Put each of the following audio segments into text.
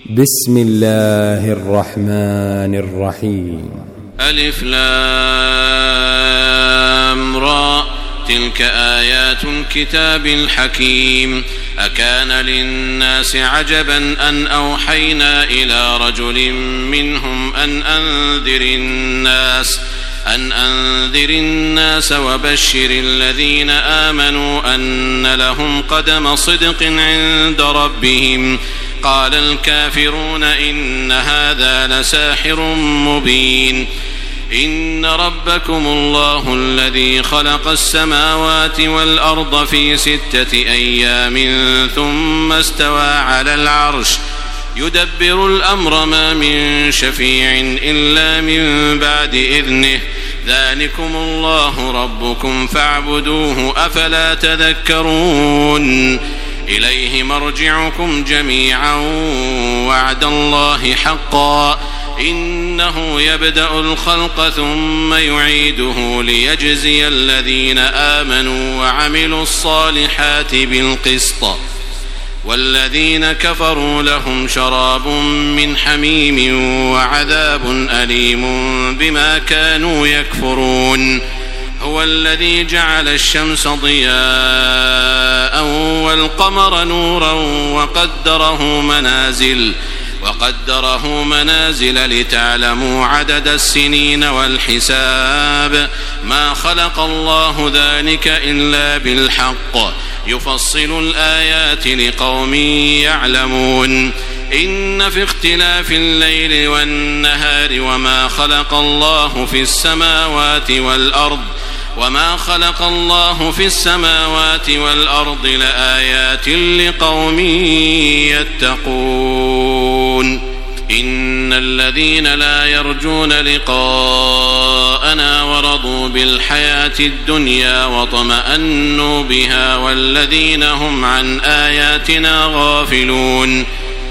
بسم الله الرحمن الرحيم. ألف لام را تلك آيات الكتاب الحكيم. أكان للناس عجبا أن أوحينا إلى رجل منهم أن أنذر الناس وبشر الذين آمنوا أن لهم قدم صدق عند ربهم. قال الكافرون إن هذا لساحر مبين. إن ربكم الله الذي خلق السماوات والأرض في 6 أيام ثم استوى على العرش يدبر الأمر ما من شفيع إلا من بعد إذنه ذلكم الله ربكم فاعبدوه أفلا تذكرون. إليه مرجعكم جميعا وعد الله حقا إنه يبدأ الخلق ثم يعيده ليجزي الذين آمنوا وعملوا الصالحات بالقسط والذين كفروا لهم شراب من حميم وعذاب أليم بما كانوا يكفرون. هو الذي جعل الشمس ضياء والقمر نورا وقدره منازل لتعلموا عدد السنين والحساب ما خلق الله ذلك إلا بالحق يفصل الآيات لقوم يعلمون. إن في اختلاف الليل والنهار وما خلق الله في السماوات والأرض لآيات لقوم يتقون. إن الذين لا يرجون لقاءنا ورضوا بالحياة الدنيا واطمأنوا بها والذين هم عن آياتنا غافلون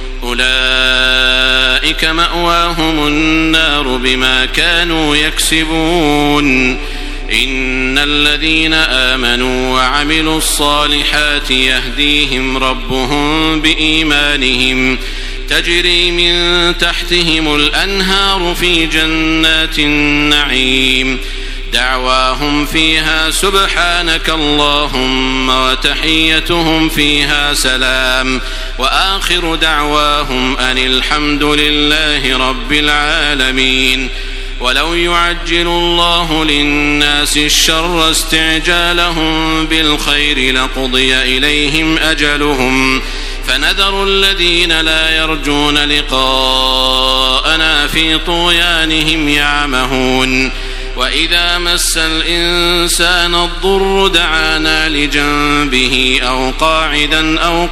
أولئك مأواهم النار بما كانوا يكسبون. إن الذين آمنوا وعملوا الصالحات يهديهم ربهم بإيمانهم تجري من تحتهم الأنهار في جنات النعيم دعواهم فيها سبحانك اللهم وتحيتهم فيها سلام وآخر دعواهم أن الحمد لله رب العالمين. ولو يعجل الله للناس الشر استعجالهم بالخير لقضي إليهم أجلهم فنذر الذين لا يرجون لقاءنا في طغيانهم يعمهون. وإذا مس الإنسان الضر دعانا لجنبه أو قاعدا أو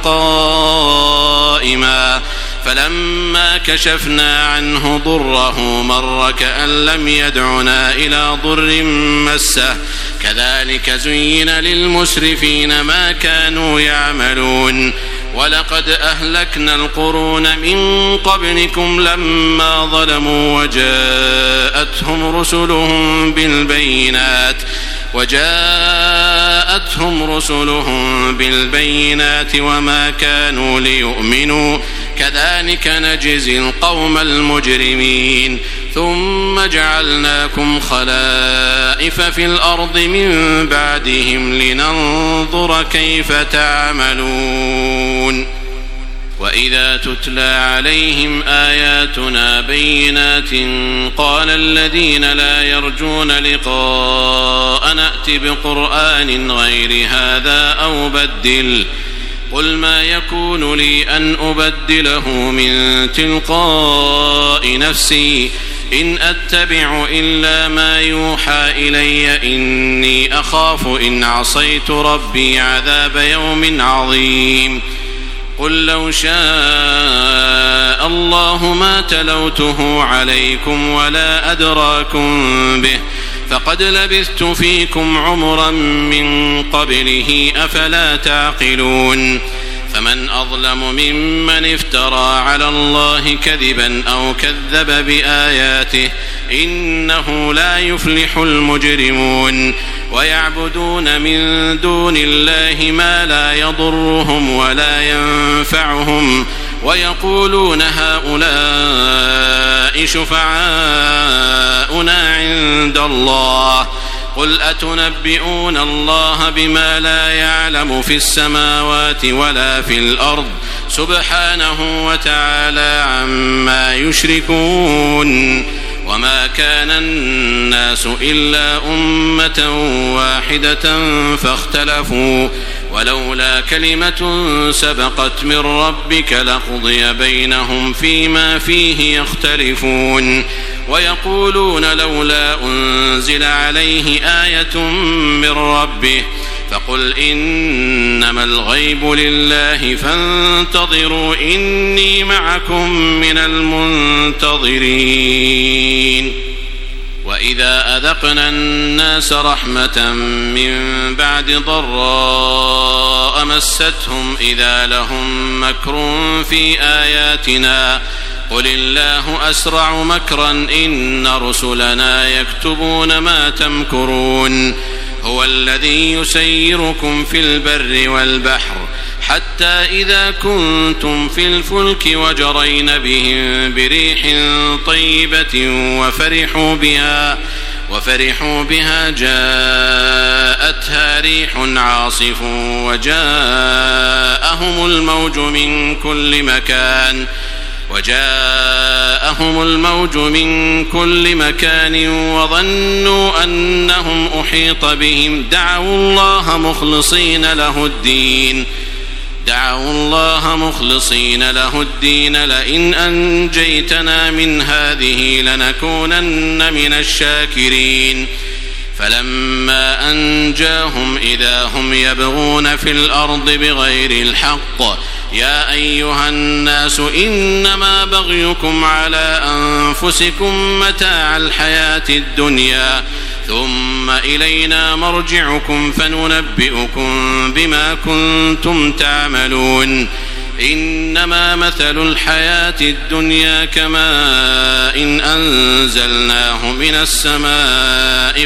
قائما فلما كشفنا عنه ضره مر كأن لم يدعنا إلى ضر مسه كذلك زين للمسرفين ما كانوا يعملون. ولقد أهلكنا القرون من قبلكم لما ظلموا وجاءتهم رسلهم بالبينات وما كانوا ليؤمنوا كذلك نجزي القوم المجرمين. ثم جعلناكم خلائف في الأرض من بعدهم لننظر كيف تعملون. وإذا تتلى عليهم آياتنا بينات قال الذين لا يرجون لقاءنا ائت بقرآن غير هذا أو بدل قل ما يكون لي أن أبدله من تلقاء نفسي إن أتبع إلا ما يوحى إلي إني أخاف إن عصيت ربي عذاب يوم عظيم. قل لو شاء الله ما تلوته عليكم ولا أدراكم به فقد لبثت فيكم عمرا من قبله أفلا تعقلون. فمن أظلم ممن افترى على الله كذبا أو كذب بآياته إنه لا يفلح المجرمون. ويعبدون من دون الله ما لا يضرهم ولا ينفعهم ويقولون هؤلاء شفعاؤنا عند الله قل أتنبئون الله بما لا يعلم في السماوات ولا في الأرض سبحانه وتعالى عما يشركون وما كان الناس إلا أمة واحدة فاختلفوا ولولا كلمة سبقت من ربك لقضي بينهم فيما فيه يختلفون ويقولون لولا أنزل عليه آية من ربه فقل إنما الغيب لله فانتظروا إني معكم من المنتظرين وإذا أذقنا الناس رحمة من بعد ضراء مستهم إذا لهم مكر في آياتنا قل الله أسرع مكرا إن رسلنا يكتبون ما تمكرون هو الذي يسيركم في البر والبحر حتى إذا كنتم في الفلك وجرين بهم بريح طيبة وفرحوا بها جاءتها ريح عاصف وجاءهم الموج من كل مكان وظنوا أنهم أحيط بهم دعوا الله مخلصين له الدين لئن أنجيتنا من هذه لنكونن من الشاكرين فلما أنجاهم إذا هم يبغون في الأرض بغير الحق يا أيها الناس إنما بغيكم على أنفسكم متاع الحياة الدنيا ثم إلينا مرجعكم فننبئكم بما كنتم تعملون إنما مثل الحياة الدنيا كماء إن أنزلناه من السماء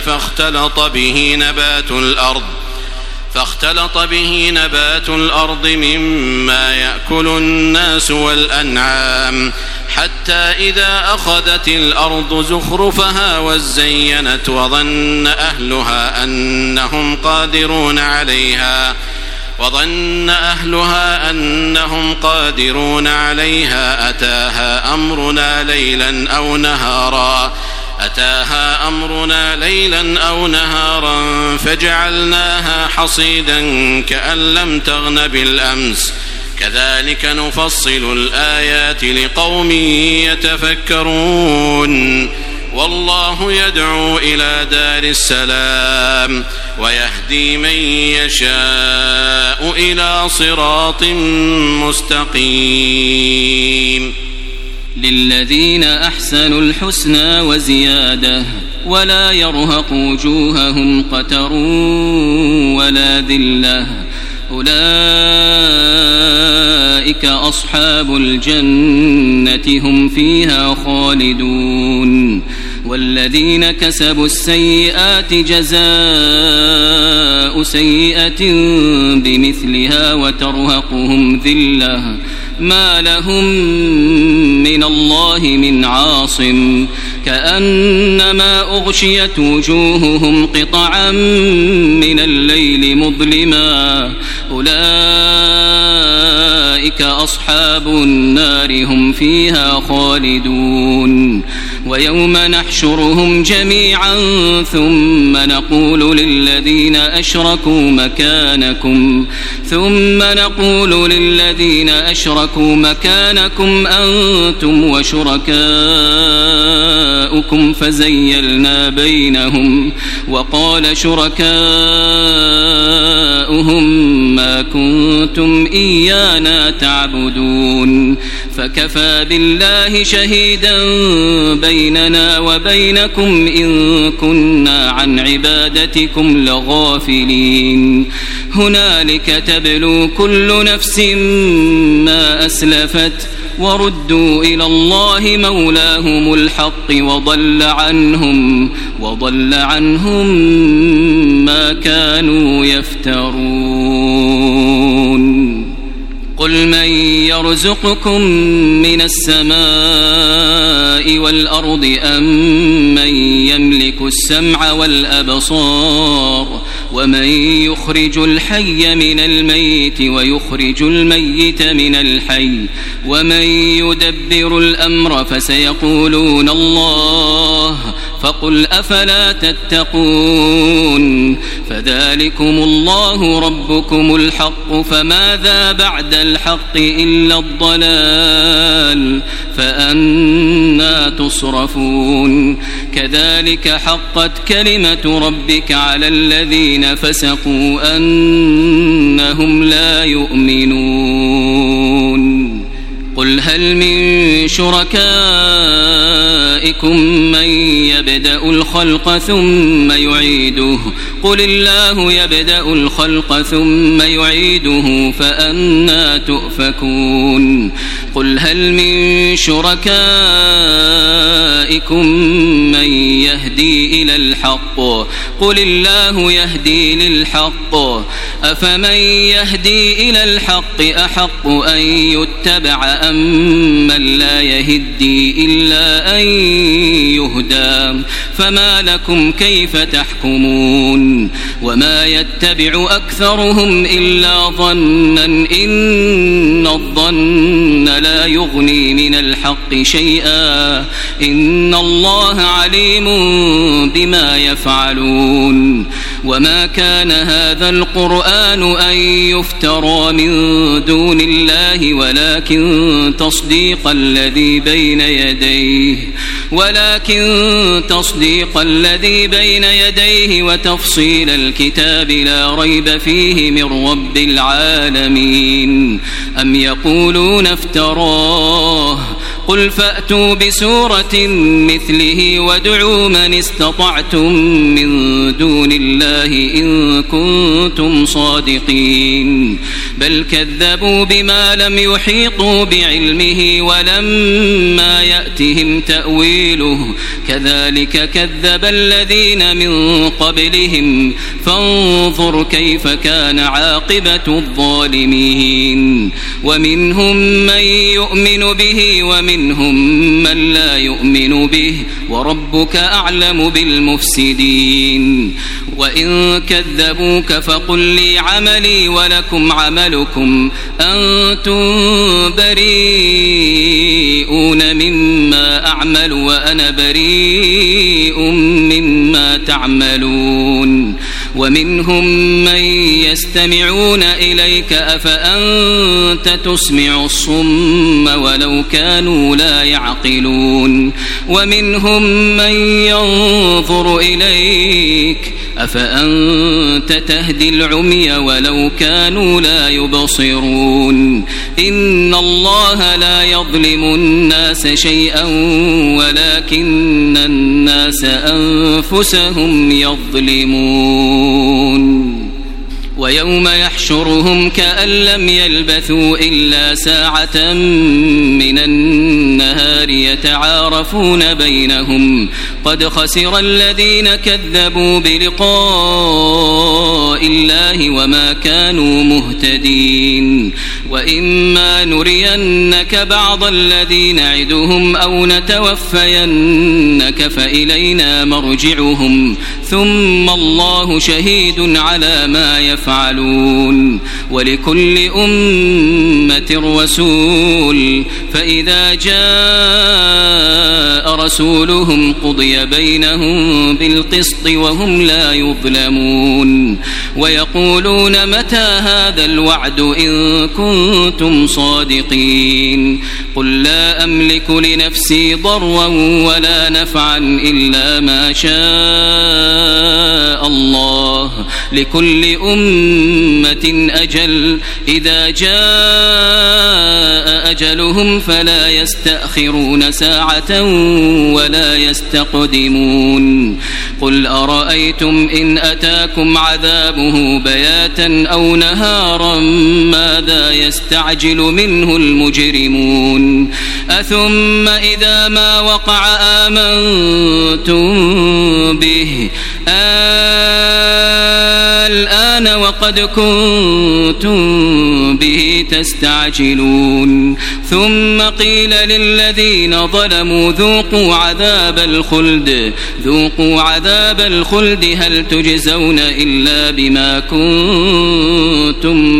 فاختلط به نبات الأرض مما يأكل الناس والأنعام حتى إذا أخذت الأرض زخرفها وزينت وظن أهلها أنهم قادرون عليها أتاها أمرنا ليلا أو نهارا فجعلناها حصيدا كأن لم تغن بالأمس كذلك نفصل الآيات لقوم يتفكرون والله يدعو إلى دار السلام ويهدي من يشاء إلى صراط مستقيم للذين أحسنوا الحسنى وزيادة ولا يرهق وجوههم قتر ولا ذلة أولئك أصحاب الجنة هم فيها خالدون والذين كسبوا السيئات جزاء سيئة بمثلها وترهقهم ذلة ما لهم من الله من عاصم كأنما أغشيت وجوههم قطعا من الليل مظلما أولئك أصحاب النار هم فيها خالدون ويوم نحشرهم جميعا ثم نقول للذين أشركوا مكانكم أنتم وشركاؤكم فزيلنا بينهم وقال شركاؤهم ما كنتم إيانا تعبدون فكفى بالله شهيدا بيننا وبينكم إن كنا عن عبادتكم لغافلين هنالك تبلو كل نفس ما أسلفت وردوا إلى الله مولاهم الحق وضل عنهم ما كانوا يفترون قل من يرزقكم من السماء والأرض أم من يملك السمع والأبصار ومن يخرج الحي من الميت ويخرج الميت من الحي ومن يدبر الأمر فسيقولون الله فقل أفلا تتقون فذلكم الله ربكم الحق فماذا بعد الحق إلا الضلال فأنى تصرفون كذلك حقت كلمة ربك على الذين فسقوا أنهم لا يؤمنون قل هل من شركائكم من يبدأ الخلق ثم يعيده قل الله يبدأ الخلق ثم يعيده فأنى تؤفكون قل هل من شركائكم من يهدي إلى الحق قل الله يهدي للحق أفمن يهدي إلى الحق أحق أن يتبع أم من لا يهدي إلا أن يهدى فما لكم كيف تحكمون وما يتبع أكثرهم إلا ظنا إن الظن لا يغني من الحق شيئا إن الله عليم بما يفعلون وما كان هذا القرآن أن يفترى من دون الله ولكن تصديق الذي بين يديه وتفصيل الكتاب لا ريب فيه من رب العالمين أم يقولون افتراه قل فأتوا بسورة مثله وادعوا من استطعتم من دون الله إن كنتم صادقين بل كذبوا بما لم يحيطوا بعلمه ولما يأتهم تأويله كذلك كذب الذين من قبلهم فانظر كيف كان عاقبة الظالمين ومنهم من يؤمن به ومنهم من لا يؤمن به وربك أعلم بالمفسدين وإن كذبوك فقل لي عملي ولكم عملكم أنتم بريئون مما أعمل وأنا بريء مما تعملون ومنهم من يستمعون إليك أفأنت تسمع الصم ولو كانوا لا يعقلون ومنهم من ينظر إليك أفأنت تهدي العمي ولو كانوا لا يبصرون إن الله لا يظلم الناس شيئا ولكن الناس أنفسهم يظلمون ويوم يحشرهم كأن لم يلبثوا إلا ساعة من النهار يتعارفون بينهم قد خسر الذين كذبوا بلقاء الله وما كانوا مهتدين وإما نرينك بعض الذي نعدهم أو نتوفينك فإلينا مرجعهم ثم الله شهيد على ما يفعلون ولكل أمة رسول فإذا جاء رسولهم قضي بينهم بالقسط وهم لا يظلمون ويقولون متى هذا الوعد إن كنتم صادقين قل لا أملك لنفسي ضرا ولا نفعا إلا ما شاء الله لكل أمة أجل إذا جاء أجلهم فلا يستأخرون ساعة ولا يستقدمون قل أرأيتم إن أتاكم عذابه بياتا أو نهارا ماذا يستعجل منه المجرمون أثم إذا ما وقع آمنتم به الآن الآن وقد كنتم به تستعجلون ثم قيل للذين ظلموا ذوقوا عذاب الخلد هل تجزون إلا بما كنتم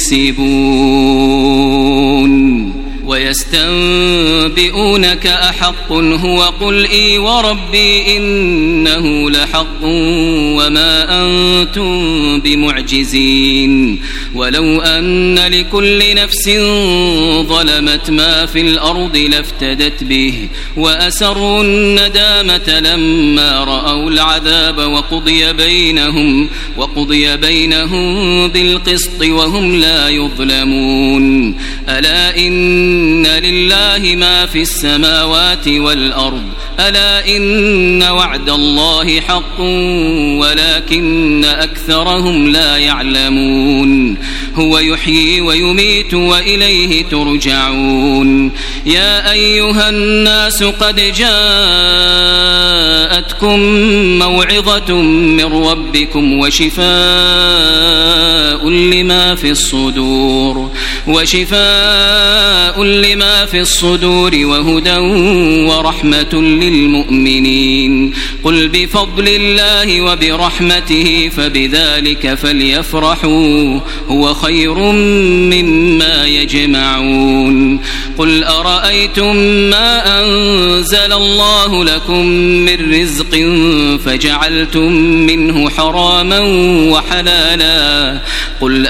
تكسبون ويستنبئونك أحق هو قل إي وربي إنه لحق وما أنتم بمعجزين ولو أن لكل نفس دامت ما في الأرض لافتدت به وأسروا الندامة لما رأوا العذاب وقضي بينهم بالقسط وهم لا يظلمون ألا إن لله ما في السماوات والأرض ألا إن وعد الله حق ولكن أكثرهم لا يعلمون هو يحيي ويميت وإليه ترجعون يا أيها الناس قد جاءتكم موعظة من ربكم وشفاء لما في الصدور وهدى ورحمة للمؤمنين قل بفضل الله وبرحمته فبذلك فليفرحوا هو خير مما يجمعون قل أرأيتم ما أنزل الله لكم من رزق فجعلتم منه حراما وحلالا قل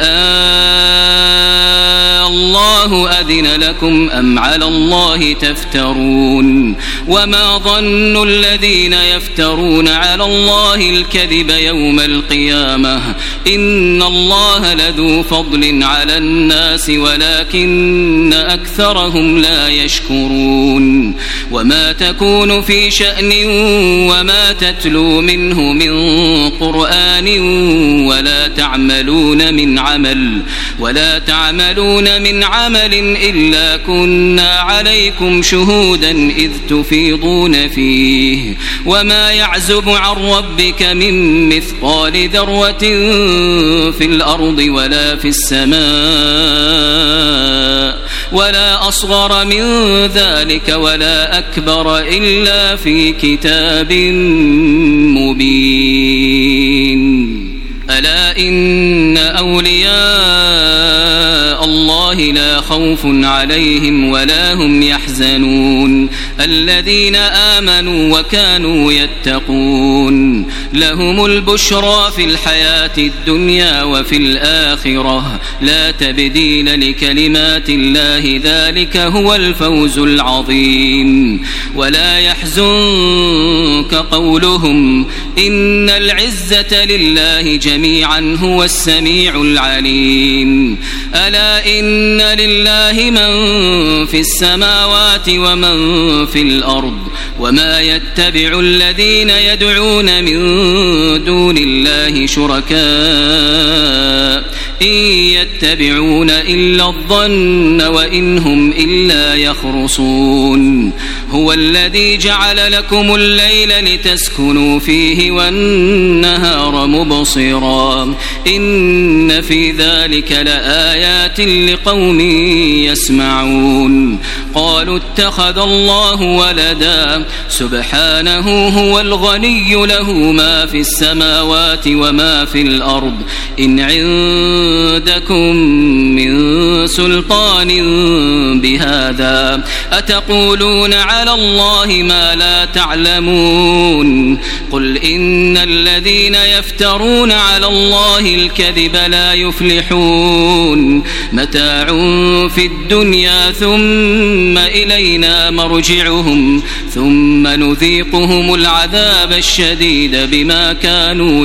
الله أذن لكم أم على الله تفترون وما ظن الذين يفترون على الله الكذب يوم القيامة إن الله لذو فضل على الناس ولكن أكثرهم لا يشكرون وما تكون في شأن وما تتلو منه من قرآن ولا تعملون من عمل إلا كنا عليكم شهودا إذ تفيضون فيه وما يعزب عن ربك من مثقال ذرة في الأرض ولا في السماء ولا أصغر من ذلك ولا أكبر إلا في كتاب مبين ألا إن أولياء الله لا خوف عليهم ولا هم يحزنون الذين آمنوا وكانوا يتقون لهم البشرى في الحياة الدنيا وفي الآخرة لا تبديل لكلمات الله ذلك هو الفوز العظيم ولا يحزنك قولهم إن العزة لله جميعا هو السميع العليم ألا إن لله من في السماوات ومن في الأرض وما يتبع الذين يدعون من دون الله شركاء إن يتبعون إلا الظن وإن هم إلا يخرصون هو الذي جعل لكم الليل لتسكنوا فيه والنهار مبصرا إن في ذلك لآيات لقوم يسمعون قالوا اتخذ الله ولدا سبحانه هو الغني له ما في السماوات وما في الأرض إن عندكم من سلطان بهذا أتقولون على الله ما لا تعلمون قل إن الذين يفترون على الله الكذب لا يفلحون متاع في الدنيا ثم إلينا مرجعهم ثم نذيقهم العذاب الشديد بما كانوا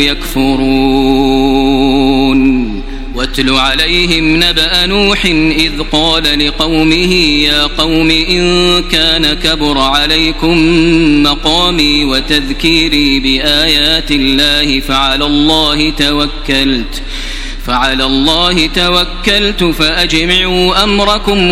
يكفرون واتل عليهم نبأ نوح إذ قال لقومه يا قوم إن كان كبر عليكم مقامي وتذكيري بآيات الله فعلى الله توكلت فأجمعوا أمركم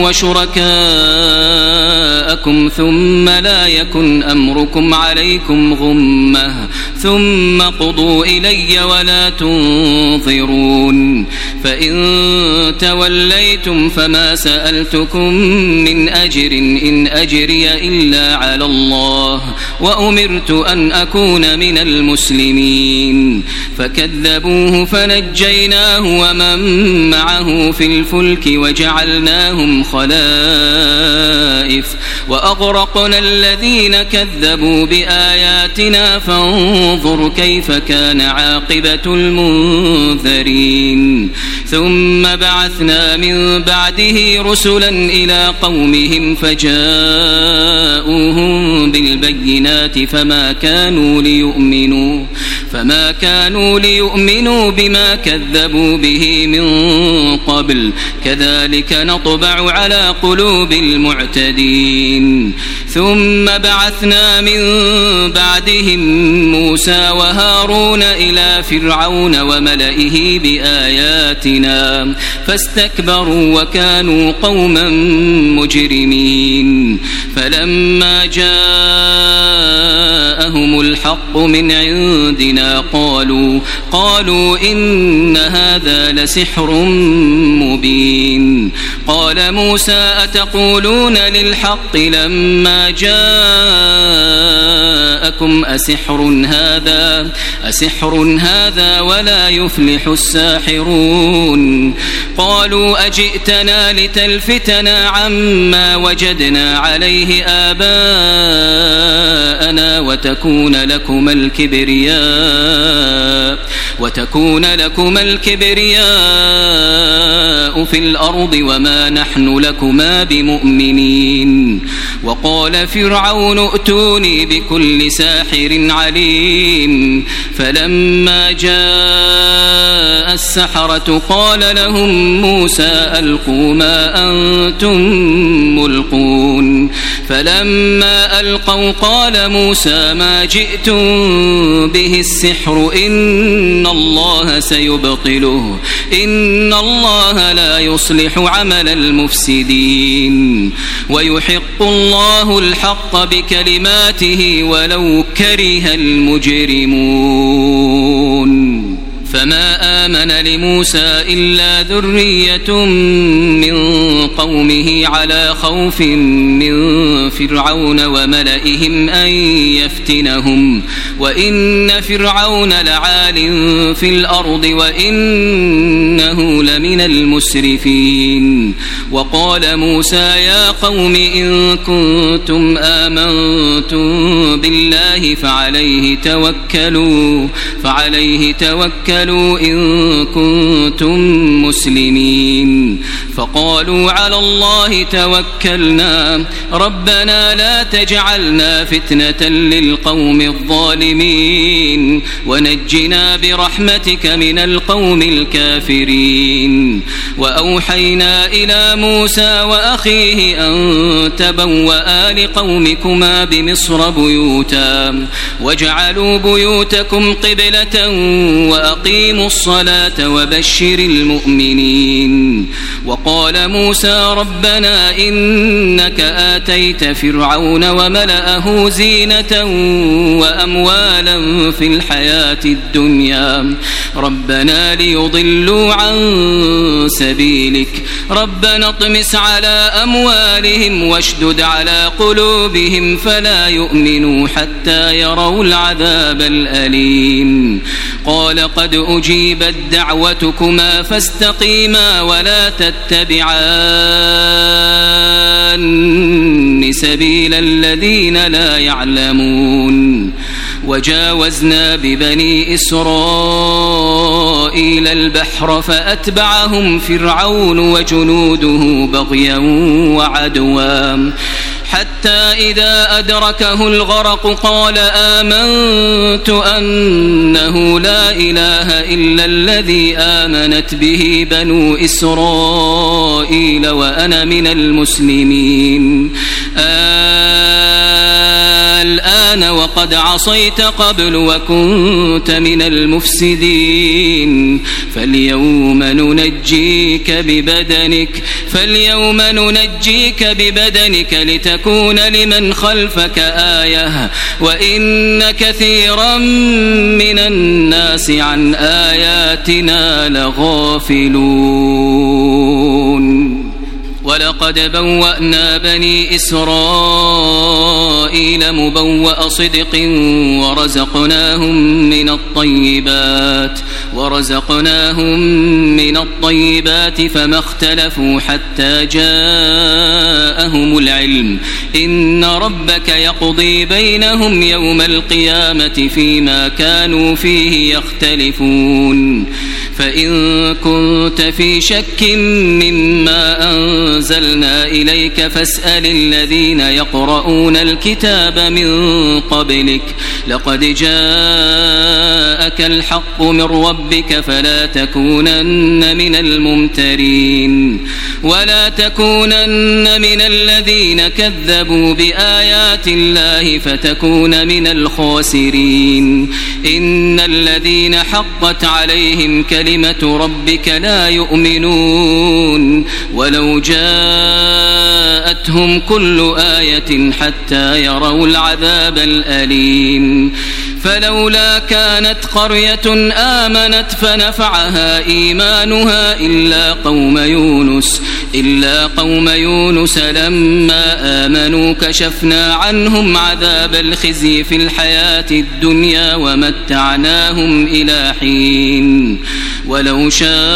وشركاءكم ثم لا يكن أمركم عليكم غمة ثم قضوا إلي ولا تنظرون فإن توليتم فما سألتكم من أجر إن أجري إلا على الله وأمرت أن أكون من المسلمين فكذبوه فنجيناه ومن معه في الفلك وجعلناهم خلائف وأغرقنا الذين كذبوا بآياتنا فانظر كيف كان عاقبة المنذرين ثم بعثنا من بعده رسلا إلى قومهم فجاءوهم بالبينات فما كانوا ليؤمنوا بما كذبوا به من قبل كذلك نطبع على قلوب المعتدين ثم بعثنا من بعدهم موسى وهارون إلى فرعون وملئه بآياتنا فاستكبروا وكانوا قوما مجرمين فلما جاءهم الحق من عندنا قالوا إن هذا لسحر مبين قال موسى أتقولون للحق لما جاءكم أسحر هذا ولا يفلح الساحرون قالوا أجئتنا لتلفتنا عما وجدنا عليه آباءنا وتكون لكما الكبرياء في الأرض وما نحن لكما بمؤمنين وقال فرعون ائتوني بكل ساحر عليم فلما جاء السحرة قال لهم موسى ألقوا ما أنتم ملقون فلما ألقوا قال موسى ما جئتم به السحر إن الله سيبطله إن الله لا يصلح عمل المفسدين ويحق الله الحق بكلماته ولو كره المجرمون فما آمن لموسى إلا ذرية من قومه على خوف من فرعون وملئهم أن يفتنهم وإن فرعون لعال في الأرض وإنه لمن المسرفين وقال موسى يا قوم إن كنتم آمنتم بالله فعليه توكلوا إن كنتم مسلمين فقالوا على الله توكلنا ربنا لا تجعلنا فتنة للقوم الظالمين ونجنا برحمتك من القوم الكافرين وأوحينا إلى موسى وأخيه أن تبوأ لقومكما بمصر بيوتا واجعلوا بيوتكم قبلة وأقيموا الصلاة وبشر المؤمنين وقال موسى ربنا إنك آتيت فرعون وملأه زينة وأموالا في الحياة الدنيا ربنا ليضلوا عن سبيلك ربنا اطمس على أموالهم واشدد على قلوبهم فلا يؤمنوا حتى يروا العذاب الأليم قال قد أجيبت دعوتكما فاستقيما ولا تتبعان سبيل الذين لا يعلمون وجاوزنا ببني إسرائيل البحر فأتبعهم فرعون وجنوده بغيا وعدوا حتى إذا أدركه الغرق قال آمنت أنه لا إله إلا الذي آمنت به بنو إسرائيل وأنا من المسلمين الآن وقد عصيت قبل وكنت من المفسدين فاليوم ننجيك ببدنك فاليوم ننجيك ببدنك لتكون لمن خلفك آية وإن كثيرا من الناس عن آياتنا لغافلون ولقد بوأنا بني إسرائيل مبوأ صدق ورزقناهم من الطيبات فما اختلفوا حتى جاءهم العلم إن ربك يقضي بينهم يوم القيامة فيما كانوا فيه يختلفون فإن كنت في شك مما أنزلنا إليك فاسأل الذين يقرؤون الكتاب من قبلك لقد جاءك الحق من ربك فلا تكونن من الممترين ولا تكونن من الذين كذبوا بآيات الله فتكون من الخاسرين إن الذين حقت عليهم كلمة ربك لا يؤمنون ولو جاءتهم كل آية حتى يروا العذاب الأليم فلولا كانت قرية آمنت فنفعها إيمانها إلا قوم يونس لما آمنوا كشفنا عنهم عذاب الخزي في الحياة الدنيا ومتعناهم إلى حين ولو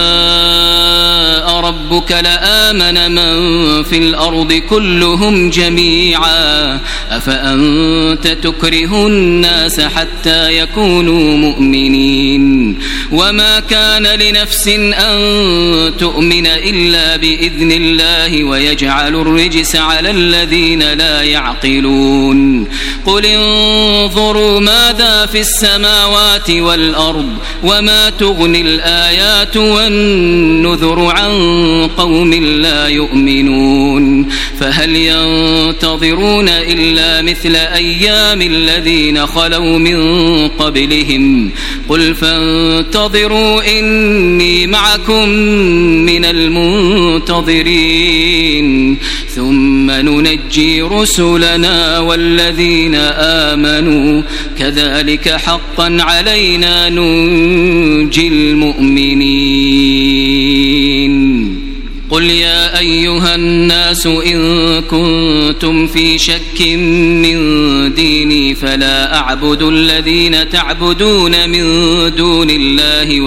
شاء ربك لآمن من في الأرض كلهم جميعا أفأنت تكره الناس حتى يكونوا مؤمنين وما كان لنفس أن تؤمن إلا بإذن الله ويجعل الرجس على الذين لا يعقلون قل انظروا ماذا في السماوات والأرض وما تغني الآيات والنذر عن قوم لا يؤمنون فهل ينتظرون إلا مثل أيام الذين خلوا من قبلهم قل فانتظروا إني معكم من المنتظرين ثم ننجي رسلنا والذين آمنوا كذلك حقا علينا ننجي المؤمنين قل يا أيها الناس إن كنتم في شك من ديني فلا أعبد الذين تعبدون من دون الله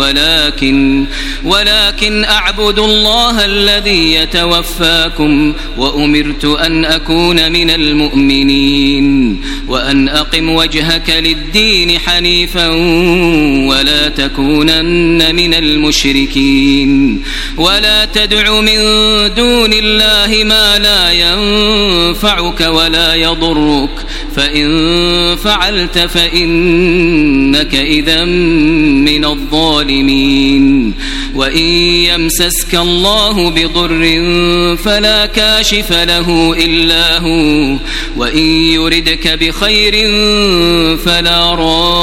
ولكن أعبد الله الذي يتوفاكم وأمرت أن أكون من المؤمنين وأن أقم وجهك للدين حنيفا ولا تكونن من المشركين ولا تدع من دون الله ما لا ينفعك ولا يضرك فإن فعلت فإنك إذا من الظالمين وإن يمسسك الله بضر فلا كاشف له إلا هو وإن يردك بخير فلا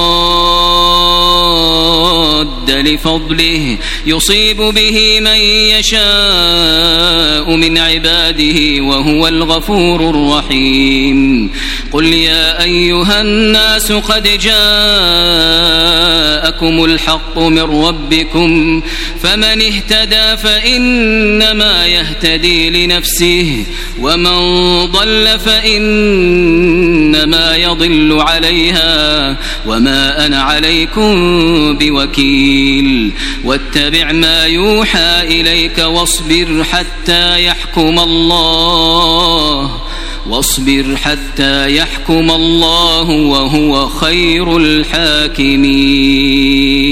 راد لفضله يصيب به من يشاء من عباده وهو الغفور الرحيم قل يا أيها الناس قد جاءكم الحق من ربكم فمن اهتدى فإنما يهتدي لنفسه ومن ضل فإنما يضل عليها وما أنا عليكم بوكيل واتبع ما يوحى إليك واصبر حتى يحكم الله وهو خير الحاكمين.